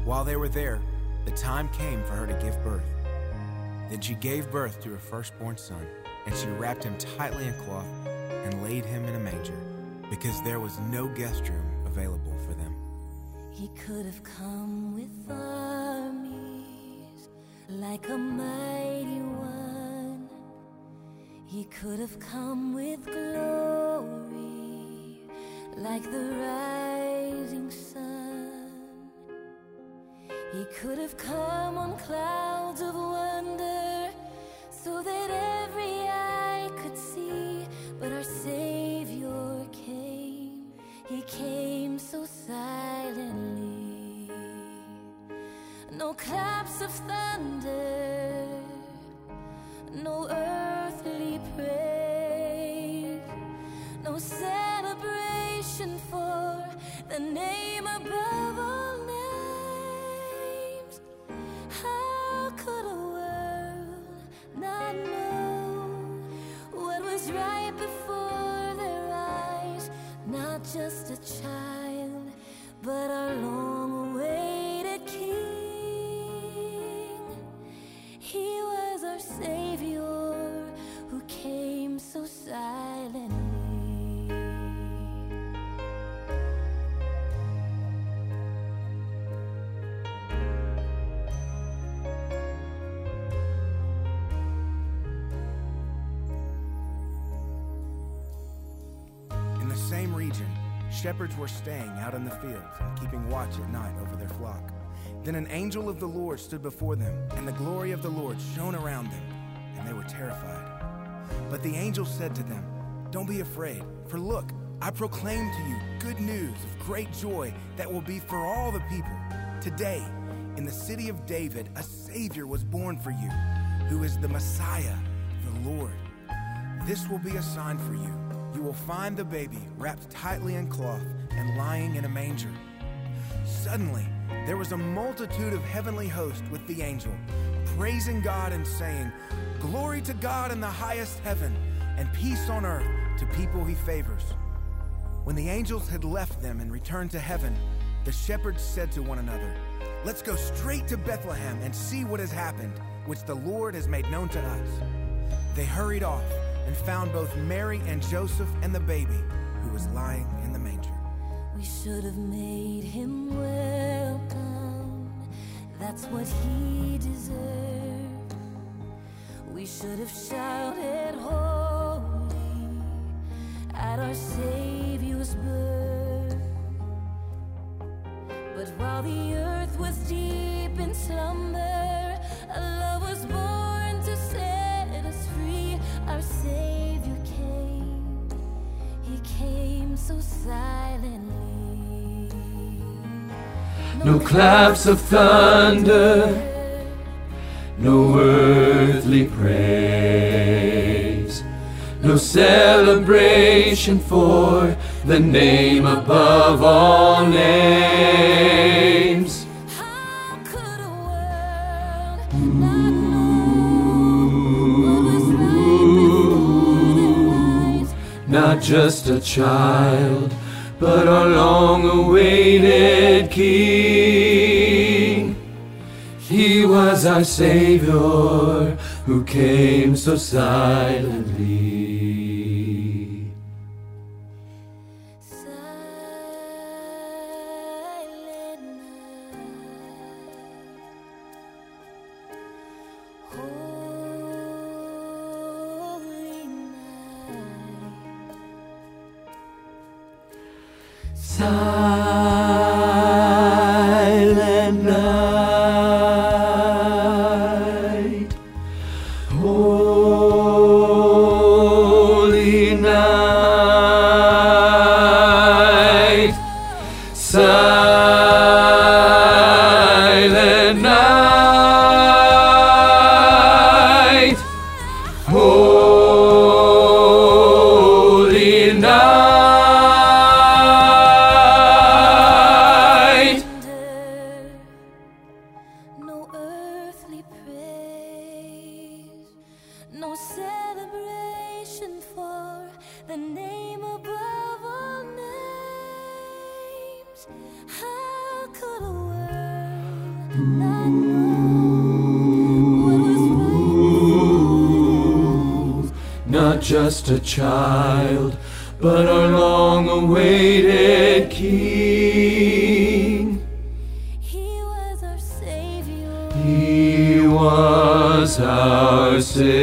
While they were there, the time came for her to give birth. Then she gave birth to her firstborn son, and she wrapped him tightly in cloth and laid him in a manger, because there was no guest room available for them. He could have come with armies like a mighty one. He could have come with glory like the rising sun. He could have come on clouds of wonder so that every eye could see. But our Savior came. He came so silently. No claps of thunder, no earthly praise, no celebration for the name above all names. How could a world not know what was right before their eyes? Not just a child, but our long-awaited King. He was our Savior who came so silently. In the same region, shepherds were staying out in the fields and keeping watch at night over their flock. Then an angel of the Lord stood before them, and the glory of the Lord shone around them, and they were terrified. But the angel said to them, "Don't be afraid, for look, I proclaim to you good news of great joy that will be for all the people. Today, in the city of David, a Savior was born for you, who is the Messiah, the Lord. This will be a sign for you. You will find the baby wrapped tightly in cloth and lying in a manger." Suddenly, there was a multitude of heavenly hosts with the angel, praising God and saying, "Glory to God in the highest heaven, and peace on earth to people he favors." When the angels had left them and returned to heaven, the shepherds said to one another, "Let's go straight to Bethlehem and see what has happened, which the Lord has made known to us." They hurried off and found both Mary and Joseph and the baby, who was lying in the manger. We should have made him welcome. That's what he deserved. We should have shouted holy at our Savior's birth. But while the earth was deep in slumber, a love was born to set us free. Our Savior came. He came so silently. No claps of thunder, no earthly praise, no celebration for the name above all names. How could a world not know what was right before their eyes? Not just a child, but our long-awaited King. He was our Savior who came so silently. Silent night, holy night. Silent night, holy night, silent night, holy night. did not know what was right. Not just a child, but our long-awaited King. He was our Savior. He was our Savior.